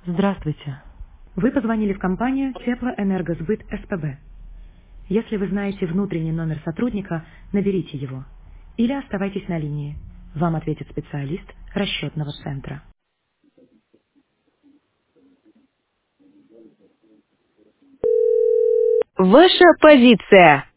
Здравствуйте. Вы позвонили в компанию Теплоэнергосбыт СПБ. Если вы знаете внутренний номер сотрудника, наберите его. Или оставайтесь на линии. Вам ответит специалист расчетного центра. Ваша позиция.